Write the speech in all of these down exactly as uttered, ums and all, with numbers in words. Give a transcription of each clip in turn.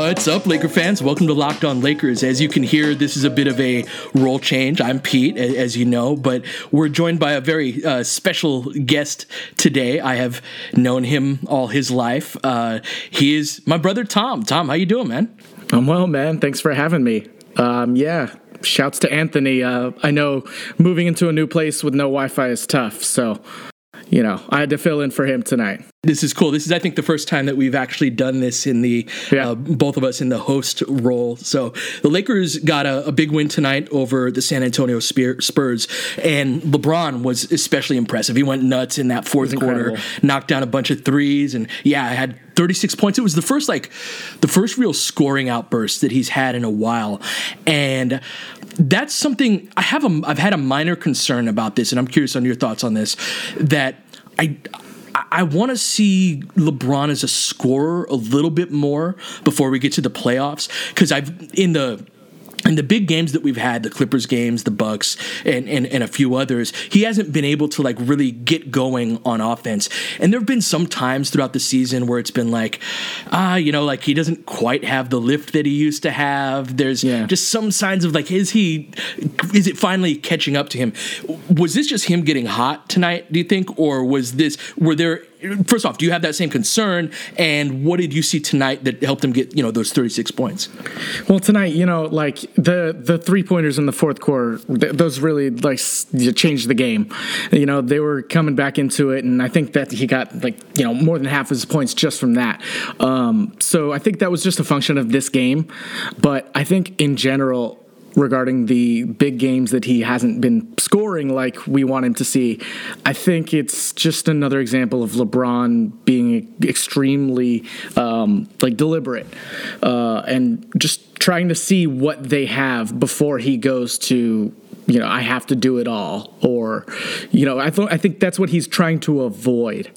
What's up, Laker fans? Welcome to Locked On Lakers. As you can hear, this is a bit of a role change. I'm Pete, as you know, but we're joined by a very uh, special guest today. I have known him all his life. Uh, he is my brother, Tom. Tom, how you doing, man? I'm well, man. Thanks for having me. Um, yeah, shouts to Anthony. Uh, I know moving into a new place with no Wi-Fi is tough, so, you know, I had to fill in for him tonight. This is cool. This is, I think, the first time that we've actually done this in the, yeah. uh, both of us in the host role. So the Lakers got a, a big win tonight over the San Antonio Spurs, and LeBron was especially impressive. He went nuts in that fourth quarter, knocked down a bunch of threes, and yeah, I had thirty-six points. It was the first, like, the first real scoring outburst that he's had in a while, and that's something I have. A, I've had a minor concern about this, and I'm curious on your thoughts on this. That I. I want to see LeBron as a scorer a little bit more before we get to the playoffs, because I've in the in the big games that we've had, the Clippers games, the Bucks, and, and, and a few others, he hasn't been able to like really get going on offense. And there have been some times throughout the season where it's been like, ah, you know, like he doesn't quite have the lift that he used to have. There's yeah. just some signs of like, is he, is it finally catching up to him? Was this just him getting hot tonight, do you think? Or was this, were there, first off, do you have that same concern? And what did you see tonight that helped him get, you know, those thirty-six points? Well, tonight, you know, like the the three pointers in the fourth quarter, th- those really like changed the game. You know, they were coming back into it, and I think that he got like, you know, more than half of his points just from that. Um, so I think that was just a function of this game. But I think in general, regarding the big games that he hasn't been scoring like we want him to see, I think it's just another example of LeBron being extremely um, like deliberate uh, and just trying to see what they have before he goes to, you know, I have to do it all. Or, you know, I th- I think that's what he's trying to avoid,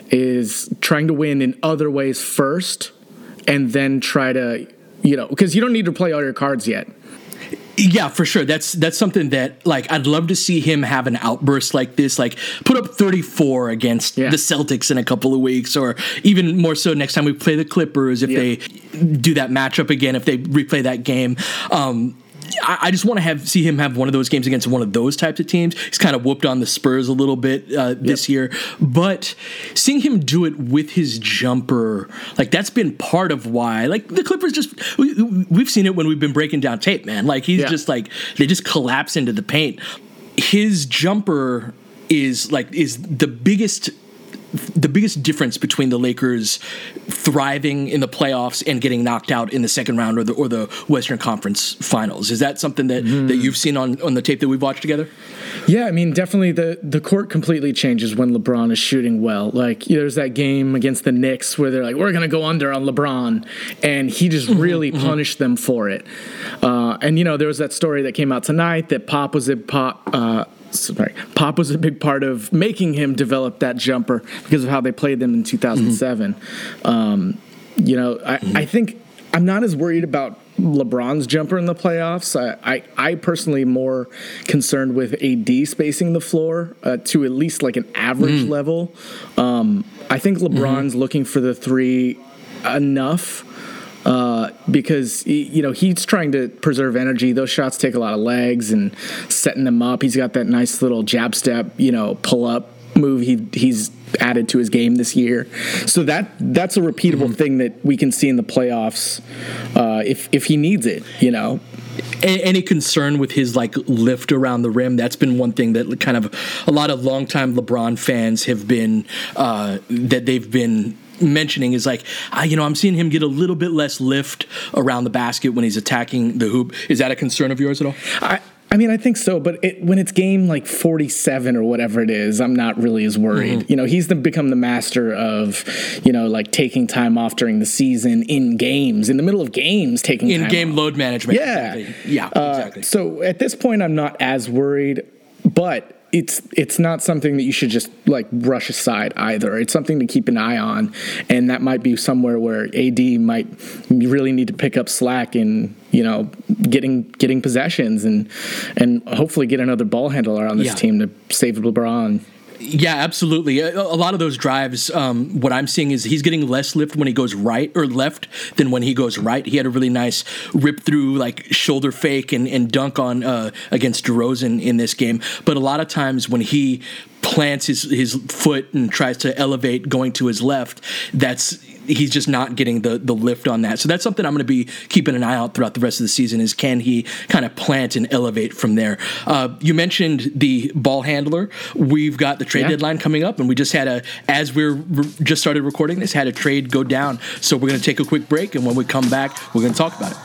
is trying to win in other ways first and then try to, you know, because you don't need to play all your cards yet. Yeah, for sure. That's that's something that, like, I'd love to see him have an outburst like this, like put up thirty-four against yeah. the Celtics in a couple of weeks, or even more so next time we play the Clippers, if yeah. they do that matchup again, if they replay that game. Um, I, I just want to have see him have one of those games against one of those types of teams. He's kind of whooped on the Spurs a little bit uh, this yep. year, but seeing him do it with his jumper, like that's been part of why. Like the Clippers, just we, we've seen it when we've been breaking down tape, man. Like he's yeah. just like they just collapse into the paint. His jumper is like is the biggest. the biggest difference between the Lakers thriving in the playoffs and getting knocked out in the second round or the or the Western Conference Finals. Is that something that, mm. that you've seen on, on the tape that we've watched together? Yeah, I mean, definitely the, the court completely changes when LeBron is shooting well. Like, there's that game against the Knicks where they're like, we're going to go under on LeBron, and he just mm-hmm, really mm-hmm. punished them for it. Uh, and, you know, there was that story that came out tonight that Pop was a Pop... Uh, Sorry, Pop was a big part of making him develop that jumper because of how they played them in two thousand seven. Mm-hmm. Um, you know, I, mm-hmm. I think I'm not as worried about LeBron's jumper in the playoffs. I, I, I personally am more concerned with A D spacing the floor uh, to at least like an average mm. level. Um, I think LeBron's mm-hmm. looking for the three enough. Uh, because, you know, he's trying to preserve energy. Those shots take a lot of legs and setting them up. He's got that nice little jab step, you know, pull-up move he he's added to his game this year. So that that's a repeatable mm-hmm. thing that we can see in the playoffs uh, if, if he needs it, you know. Any concern with his, like, lift around the rim? That's been one thing that kind of a lot of longtime LeBron fans have been uh, that they've been mentioning is like, uh, you know, I'm seeing him get a little bit less lift around the basket when he's attacking the hoop. Is that a concern of yours at all? I, I mean, I think so, but it, when it's game like forty-seven or whatever it is, I'm not really as worried. Mm-hmm. You know, he's the, become the master of, you know, like taking time off during the season in games, in the middle of games, taking in time game off. load management. Yeah, exactly. yeah, uh, exactly. So at this point, I'm not as worried, but it's it's not something that you should just like brush aside either. It's something to keep an eye on, and that might be somewhere where A D might really need to pick up slack in, you know, getting getting possessions and and hopefully get another ball handler on this yeah. team to save LeBron. Yeah, absolutely. A, a lot of those drives, um, what I'm seeing is he's getting less lift when he goes right or left than when he goes right. He had a really nice rip through, like shoulder fake and, and dunk on uh, against DeRozan in this game. But a lot of times when he plants his, his foot and tries to elevate going to his left, that's he's just not getting the the lift on that. So that's something I'm going to be keeping an eye out throughout the rest of the season is can he kind of plant and elevate from there. Uh, you mentioned the ball handler. We've got the trade yeah. deadline coming up, and we just had a, as we're re- just started recording this, had a trade go down. So we're going to take a quick break, and when we come back, we're going to talk about it.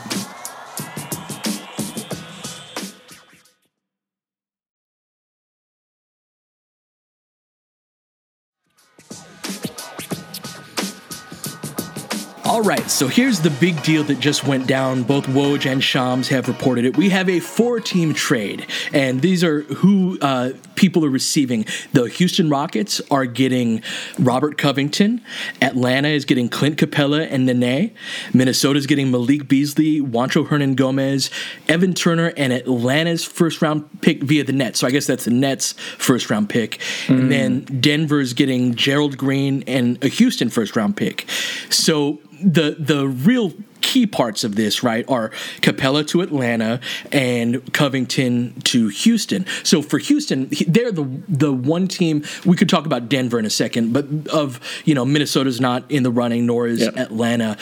All right, so here's the big deal that just went down. Both Woj and Shams have reported it. We have a four-team trade, and these are who uh, people are receiving. The Houston Rockets are getting Robert Covington. Atlanta is getting Clint Capella and Nene. Minnesota's getting Malik Beasley, Juancho Hernan-Gomez, Evan Turner, and Atlanta's first-round pick via the Nets. So I guess that's the Nets' first-round pick. Mm. And then Denver's getting Gerald Green and a Houston first-round pick. So the the real key parts of this, right, are Capella to Atlanta and Covington to Houston. So for Houston, they're the the one team. We could talk about Denver in a second, but of, you know, Minnesota's not in the running, nor is yep. Atlanta.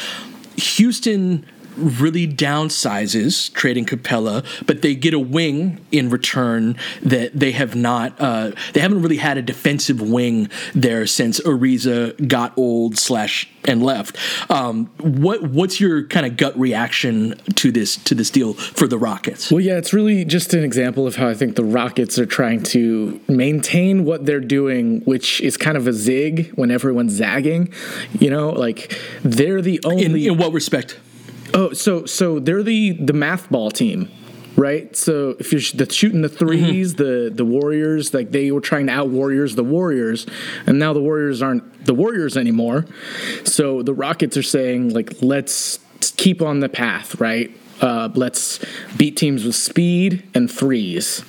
Houston really downsizes trading Capella, but they get a wing in return that they have not. Uh, they haven't really had a defensive wing there since Ariza got old slash and left. Um, what what's your kind of gut reaction to this to this deal for the Rockets? Well, yeah, it's really just an example of how I think the Rockets are trying to maintain what they're doing, which is kind of a zig when everyone's zagging. You know, like they're the only. In, in what respect? Oh, so so they're the, the math ball team, right? So if you're the shooting the threes, mm-hmm. the the Warriors, like they were trying to out Warriors the Warriors, and now the Warriors aren't the Warriors anymore. So the Rockets are saying, like, let's keep on the path, right? Uh, let's beat teams with speed and threes,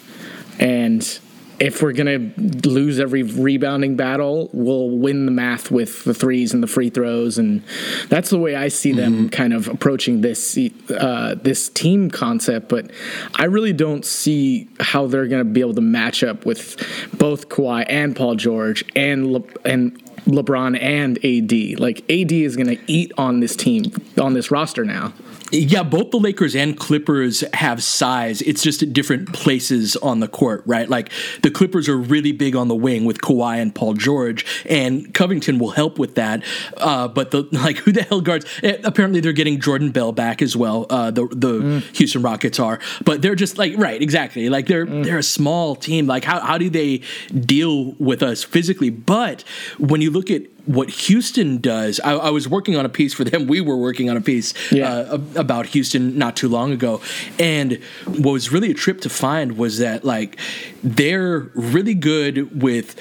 and if we're going to lose every rebounding battle, we'll win the math with the threes and the free throws. And that's the way I see them mm-hmm. kind of approaching this uh, this team concept. But I really don't see how they're going to be able to match up with both Kawhi and Paul George and Le- and LeBron and A D. Like, A D is going to eat on this team, on this roster now. Yeah, both the Lakers and Clippers have size. It's just at different places on the court, right? Like the Clippers are really big on the wing with Kawhi and Paul George, and Covington will help with that. Uh, but the like, who the hell guards? Apparently, they're getting Jordan Bell back as well. Uh, the the mm. Houston Rockets are, but they're just like right, exactly. Like they're mm. they're a small team. Like how how do they deal with us physically? But when you look at what Houston does, I, I was working on a piece for them. We were working on a piece yeah. uh, about Houston not too long ago. And what was really a trip to find was that, like, they're really good with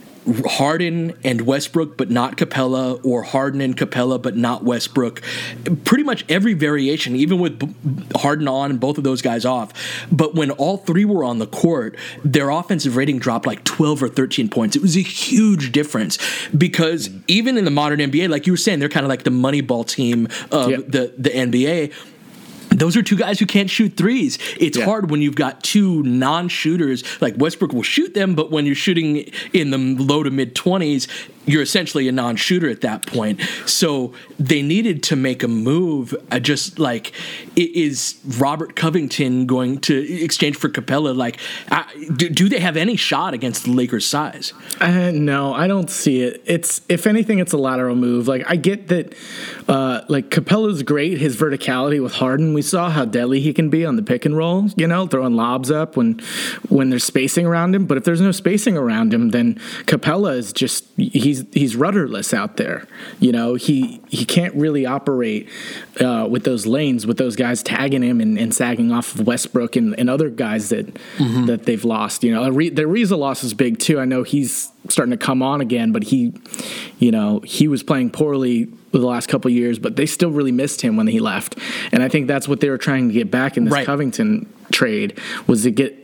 Harden and Westbrook, but not Capella, or Harden and Capella, but not Westbrook. Pretty much every variation, even with Harden on and both of those guys off. But when all three were on the court, their offensive rating dropped like twelve or thirteen points. It was a huge difference because even in the modern N B A, like you were saying, they're kind of like the money ball team of yep. the, the N B A. Those are two guys who can't shoot threes. It's yeah. hard when you've got two non-shooters. Like Westbrook will shoot them, but when you're shooting in the low to mid-twenties, you're essentially a non-shooter at that point. So they needed to make a move. Uh, just like, is Robert Covington going to exchange for Capella? Like, uh, do, do they have any shot against the Lakers' size? Uh, no, I don't see it. It's, if anything, it's a lateral move. Like, I get that, uh, like, Capella's great, his verticality with Harden. We saw how deadly he can be on the pick and roll, you know, throwing lobs up when when there's spacing around him. But if there's no spacing around him, then Capella is just, he's he's rudderless out there. You know, he he can't really operate uh, with those lanes, with those guys tagging him and, and sagging off of Westbrook and, and other guys that mm-hmm. that they've lost. You know, the Ariza loss is big too. I know he's starting to come on again, but he, you know, he was playing poorly the last couple of years, but they still really missed him when he left. And I think that's what they were trying to get back in this right. Covington trade, was to get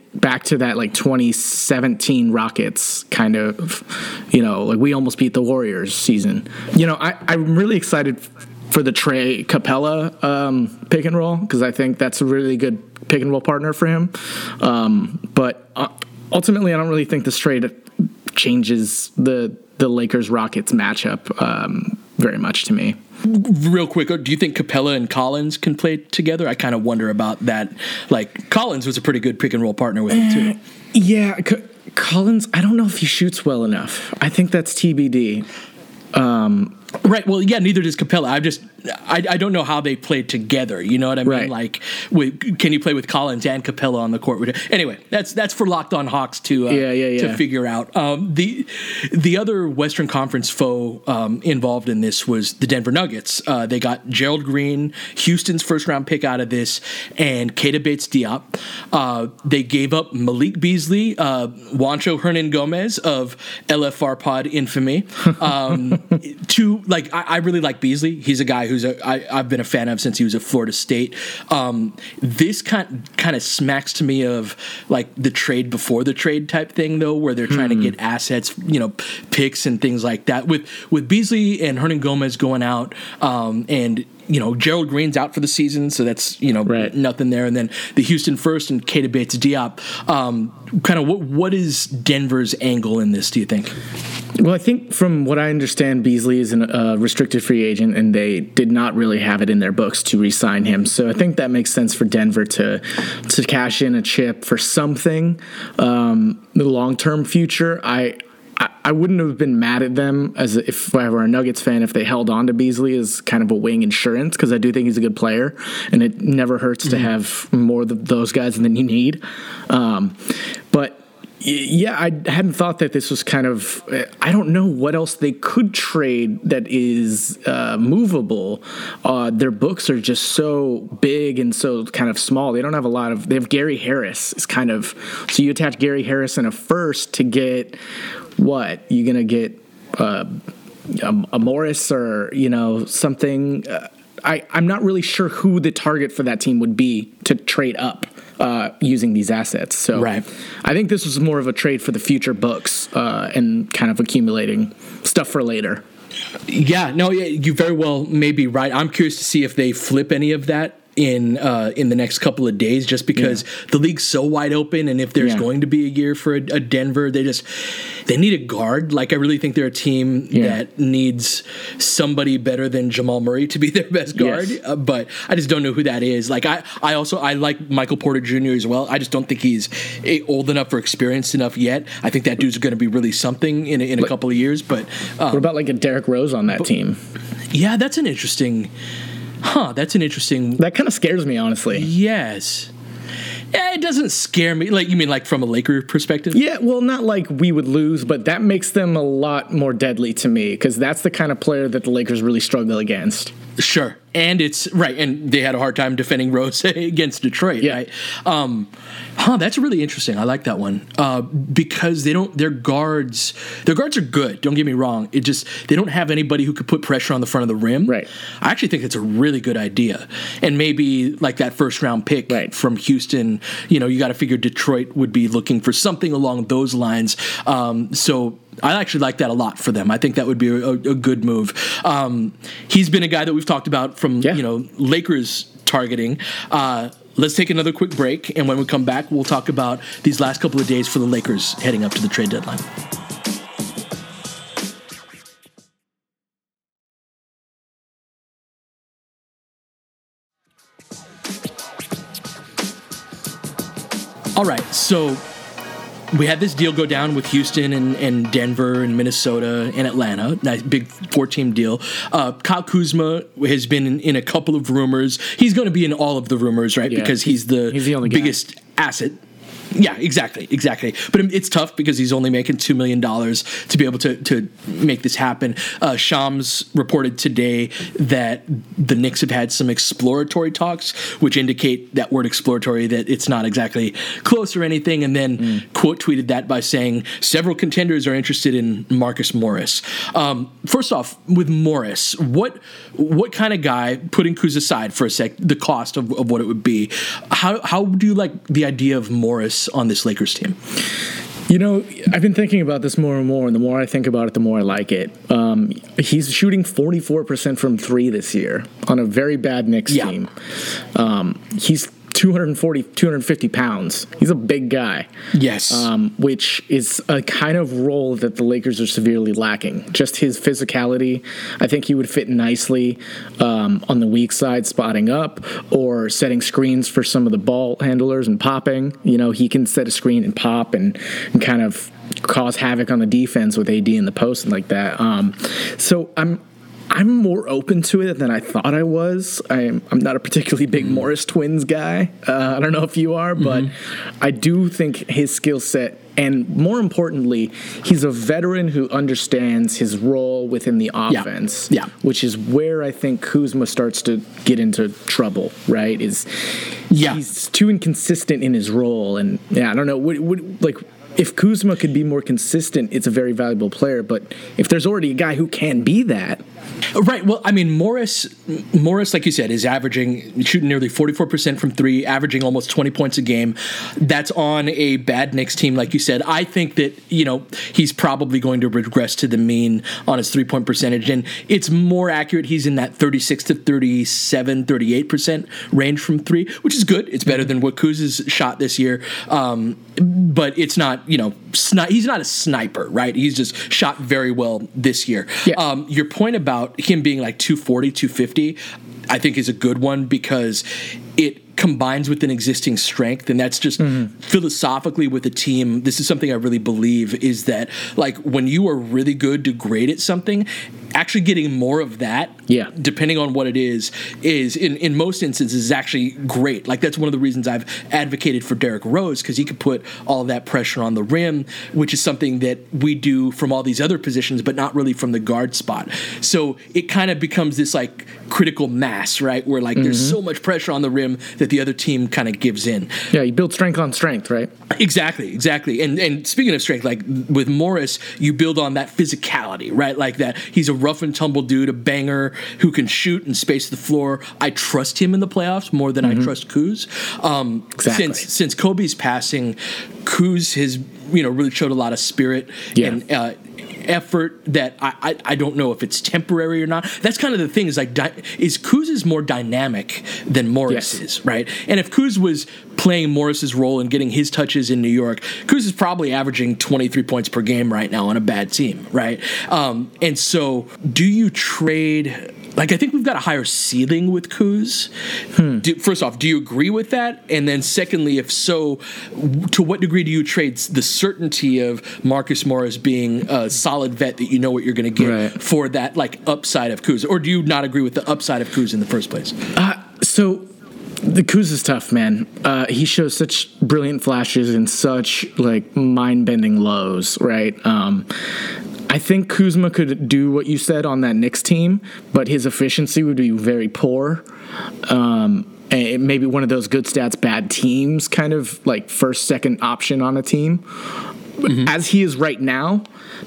back to that like twenty seventeen Rockets kind of, you know, like we almost beat the Warriors season. You know, I, I'm really excited for the Trey Capella um, pick and roll because I think that's a really good pick and roll partner for him. Um, but uh, ultimately, I don't really think this trade changes the the Lakers Rockets matchup um, very much to me. Real quick, do you think Capella and Collins can play together? I kind of wonder about that. Like, Collins was a pretty good pick and roll partner with him, too. Yeah, C- Collins, I don't know if he shoots well enough. I think that's T B D. Um, right. Well, yeah, neither does Capella. I just, I, I don't know how they play together. You know what I mean? Right. Like, with, can you play with Collins and Capella on the court? Anyway, that's that's for Locked On Hawks to uh, yeah, yeah, yeah. to figure out. Um, the the other Western Conference foe um, involved in this was the Denver Nuggets. Uh, they got Gerald Green, Houston's first round pick out of this, and Keita Bates-Diop. Uh, they gave up Malik Beasley, uh, Juancho Hernan Gomez of L F R Pod infamy. Um, to like, I, I really like Beasley. He's a guy who's a, I, I've been a fan of since he was at Florida State. Um, this kind kind of smacks to me of like the trade before the trade type thing, though, where they're trying hmm. to get assets, you know, picks and things like that. With with Beasley and Hernan Gomez going out, um, and you know, Gerald Green's out for the season, so that's, you know, right. nothing there. And then the Houston first and Keita Bates-Diop. Um, kind of what what is Denver's angle in this, do you think? Well, I think from what I understand, Beasley is a uh, restricted free agent, and they did not really have it in their books to re-sign him. So I think that makes sense for Denver to to cash in a chip for something. Um, the long-term future, I... I wouldn't have been mad at them as if I were a Nuggets fan if they held on to Beasley as kind of a wing insurance, because I do think he's a good player, and it never hurts mm-hmm. to have more of those guys than you need. Um, but yeah, I hadn't thought that this was kind of, I don't know what else they could trade that is uh, movable. Uh, their books are just so big and so kind of small. They don't have a lot of, they have Gary Harris is kind of, so you attach Gary Harris in a first to get what? You're going to get uh, a, a Morris or, you know, something. Uh, I, I'm not really sure who the target for that team would be to trade up uh, using these assets. So right. I think this was more of a trade for the future books uh, and kind of accumulating stuff for later. Yeah, no, you very well may be right. I'm curious to see if they flip any of that in uh, in the next couple of days, just because yeah. the league's so wide open, and if there's yeah. going to be a year for a, a Denver, they just they need a guard. Like, I really think they're a team yeah. that needs somebody better than Jamal Murray to be their best guard, yes. uh, but I just don't know who that is. Like, I, I also I like Michael Porter Junior as well. I just don't think he's old enough or experienced enough yet. I think that dude's going to be really something in a, in a like, couple of years. But um, what about like a Derrick Rose on that but, team? Yeah, that's an interesting. Huh, that's an interesting... That kind of scares me, honestly. Yes. Yeah, it doesn't scare me. Like, you mean like from a Laker perspective? Yeah, well, not like we would lose, but that makes them a lot more deadly to me, because that's the kind of player that the Lakers really struggle against. Sure. And it's right, and they had a hard time defending Rose against Detroit. Yeah. Right? Um, huh, that's really interesting. I like that one uh, because they don't. Their guards, their guards are good. Don't get me wrong. It just they don't have anybody who could put pressure on the front of the rim. Right. I actually think it's a really good idea, and maybe like that first round pick right. from Houston. You know, you got to figure Detroit would be looking for something along those lines. Um, so. I actually like that a lot for them. I think that would be a, a good move. Um, he's been a guy that we've talked about from, yeah. you know, Lakers targeting. Uh, let's take another quick break, and when we come back, we'll talk about these last couple of days for the Lakers heading up to the trade deadline. All right, so we had this deal go down with Houston and, and Denver and Minnesota and Atlanta. Nice big four-team deal. Uh, Kyle Kuzma has been in, in a couple of rumors. He's going to be in all of the rumors, right? Yeah, because he's the, he's the only biggest guy. asset. Yeah, exactly, exactly. But it's tough because he's only making two million dollars to be able to, to make this happen. Uh, Shams reported today that the Knicks have had some exploratory talks, which indicate that word exploratory, that it's not exactly close or anything, and then mm. quote tweeted that by saying several contenders are interested in Marcus Morris. Um, first off, with Morris, what what kind of guy, putting Kuz aside for a sec, the cost of, of what it would be, how how do you like the idea of Morris Morris on this Lakers team? You know, I've been thinking about this more and more, and the more I think about it, the more I like it. Um, he's shooting forty-four percent from three this year on a very bad Knicks yeah. team. Um, he's two forty, two fifty pounds. He's a big guy. Yes. Um, which is a kind of role that the Lakers are severely lacking. Just his physicality. I think he would fit nicely um, on the weak side, spotting up or setting screens for some of the ball handlers and popping. You know, he can set a screen and pop and, and kind of cause havoc on the defense with A D in the post and like that. Um, so I'm I'm more open to it than I thought I was. I'm, I'm not a particularly big mm-hmm. Morris Twins guy. Uh, I don't know if you are, but mm-hmm. I do think his skill set, and more importantly, he's a veteran who understands his role within the offense, yeah. Yeah. which is where I think Kuzma starts to get into trouble, right? Is yeah. he's too inconsistent in his role, and yeah, I don't know. What, what, like, if Kuzma could be more consistent, it's a very valuable player. But if there's already a guy who can be that. Right. Well, I mean, Morris, Morris, like you said, is averaging, shooting nearly forty-four percent from three, averaging almost twenty points a game. That's on a bad Knicks team, like you said. I think that, you know, he's probably going to regress to the mean on his three-point percentage. And it's more accurate. He's in that thirty-six to thirty-seven, thirty-eight percent range from three, which is good. It's better than what Kuz's shot this year. Um, but it's not, you know, sni- he's not a sniper, right? He's just shot very well this year. Yeah. Um, your point about him being like two forty, two fifty, I think is a good one because it combines with an existing strength, and that's just mm-hmm. philosophically with a team. This is something I really believe is that, like, when you are really good to great at something, actually getting more of that, yeah. depending on what it is, is in, in most instances is actually great. Like, that's one of the reasons I've advocated for Derrick Rose, because he could put all of that pressure on the rim, which is something that we do from all these other positions, but not really from the guard spot. So it kind of becomes this like critical mass, right? Where like mm-hmm. there's so much pressure on the rim that the other team kind of gives in. Yeah, you build strength on strength, right? Exactly, exactly. And and speaking of strength, like with Morris, you build on that physicality, right? Like that he's a rough and tumble dude, a banger who can shoot and space the floor. I trust him in the playoffs more than mm-hmm. I trust Kuz. Um, exactly. Since since Kobe's passing, Kuz has you know really showed a lot of spirit yeah. and. Uh, effort that I, I I don't know if it's temporary or not. That's kind of the thing is like di- is Kuz is more dynamic than Morris yes. is, right? And if Kuz was playing Morris's role and getting his touches in New York, Kuz is probably averaging twenty-three points per game right now on a bad team, right? Um, and so do you trade... Like, I think we've got a higher ceiling with Kuz. Hmm. Do, first off, do you agree with that? And then secondly, if so, to what degree do you trade the certainty of Marcus Morris being a solid vet that you know what you're going to get right. for that, like, upside of Kuz? Or do you not agree with the upside of Kuz in the first place? Uh, so... The Kuz is tough, man. Uh, he shows such brilliant flashes and such, like, mind-bending lows, right? Um, I think Kuzma could do what you said on that Knicks team, but his efficiency would be very poor. Um, and maybe one of those good stats, bad teams, kind of like first, second option on a team. Mm-hmm. As he is right now,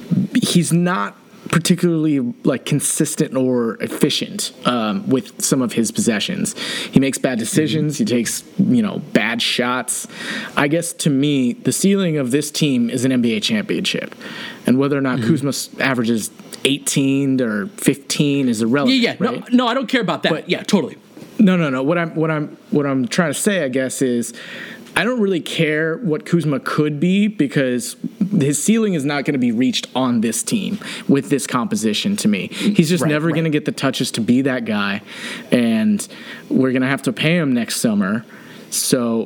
he's not particularly like consistent or efficient um, with some of his possessions. He makes bad decisions. Mm-hmm. He takes, you know, bad shots. I guess to me, the ceiling of this team is an N B A championship. And whether or not mm-hmm. Kuzma averages eighteen or fifteen is irrelevant. Yeah, yeah. Right? No, no, I don't care about that. But, yeah, totally. No, no, no. What I'm, what I'm, what I'm trying to say, I guess, is I don't really care what Kuzma could be because his ceiling is not going to be reached on this team with this composition to me. He's just right, never right. going to get the touches to be that guy, and we're going to have to pay him next summer. So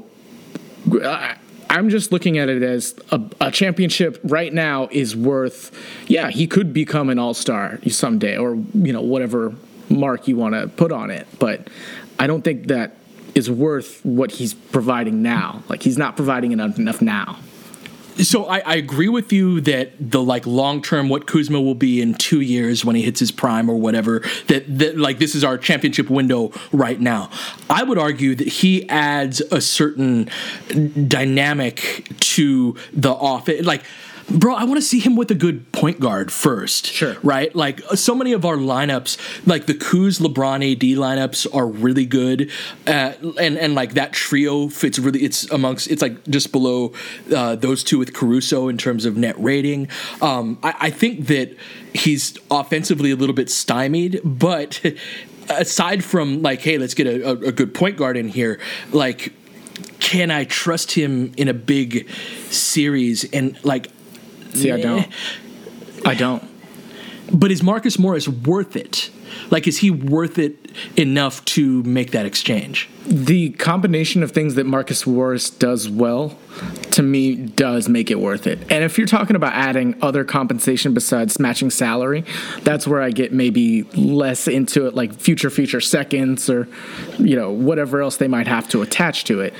I, I'm just looking at it as a, a championship right now is worth, yeah, he could become an all-star someday or, you know, whatever mark you want to put on it. But I don't think that is worth what he's providing now. Like, he's not providing enough, enough now. So I, I agree with you that the like long term, what Kuzma will be in two years when he hits his prime or whatever, that, that like this is our championship window right now. I would argue that he adds a certain dynamic to the offense. Like, bro, I want to see him with a good point guard first. Sure. Right? Like, so many of our lineups, like the Kuz, LeBron, A D lineups are really good. Uh, and, and like that trio fits really, it's amongst, it's like just below uh, those two with Caruso in terms of net rating. Um, I, I think that he's offensively a little bit stymied, but aside from like, hey, let's get a, a, a good point guard in here, like, can I trust him in a big series? And like, see, I don't. I don't. But is Marcus Morris worth it? Like, is he worth it enough to make that exchange? The combination of things that Marcus Morris does well, to me, does make it worth it. And if you're talking about adding other compensation besides matching salary, that's where I get maybe less into it, like future future seconds or, you know, whatever else they might have to attach to it.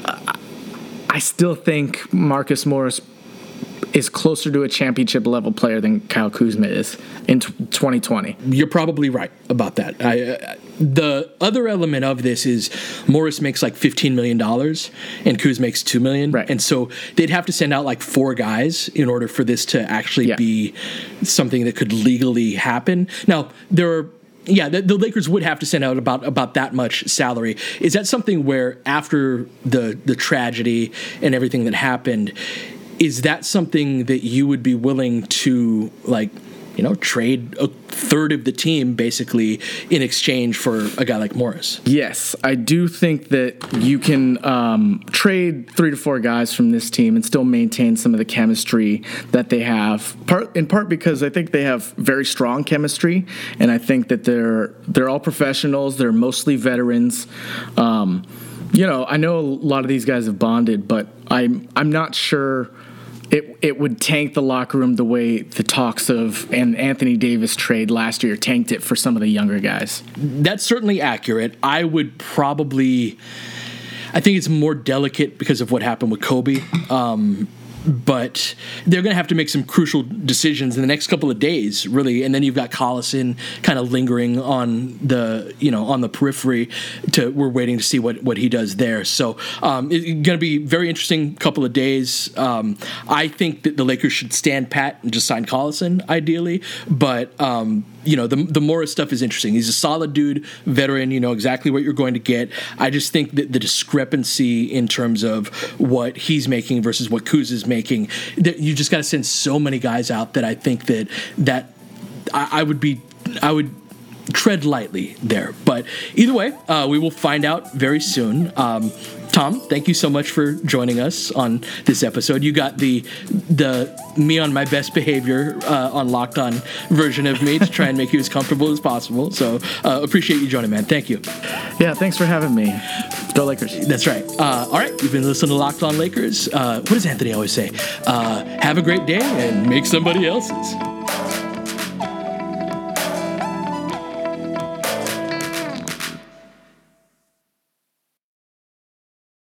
I still think Marcus Morris is closer to a championship level player than Kyle Kuzma is in twenty twenty. You're probably right about that. I, uh, the other element of this is Morris makes like fifteen million dollars and Kuz makes two million dollars. Right. And so they'd have to send out like four guys in order for this to actually yeah. be something that could legally happen. Now, there are Yeah, the, the Lakers would have to send out about about that much salary. Is that something where after the the tragedy and everything that happened, is that something that you would be willing to, like, you know, trade a third of the team basically in exchange for a guy like Morris? Yes, I do think that you can um, trade three to four guys from this team and still maintain some of the chemistry that they have. Part in part because I think they have very strong chemistry, and I think that they're they're all professionals. They're mostly veterans. Um, you know, I know a lot of these guys have bonded, but I'm I'm not sure it it would tank the locker room the way the talks of an Anthony Davis trade last year tanked it for some of the younger guys. That's certainly accurate. I would probably, I think it's more delicate because of what happened with Kobe. Um, But they're going to have to make some crucial decisions in the next couple of days, really. And then you've got Collison kind of lingering on the, you know, on the periphery. To we're waiting to see what, what he does there. So um, it's going to be a very interesting couple of days. Um, I think that the Lakers should stand pat and just sign Collison, ideally. But um, you know, the the Morris stuff is interesting. He's a solid dude, veteran. You know exactly what you're going to get. I just think that the discrepancy in terms of what he's making versus what Kuz is making, that you just got to send so many guys out that I think that that I, I would be I would tread lightly there. But either way, uh, we will find out very soon. Um, Tom, thank you so much for joining us on this episode. You got the the me on my best behavior uh, on Locked On version of me to try and make you as comfortable as possible. So uh, appreciate you joining, man. Thank you. Yeah, thanks for having me. Go Lakers. That's right. Uh, all right, you've been listening to Locked On Lakers. Uh, what does Anthony always say? Uh, have a great day and make somebody else's.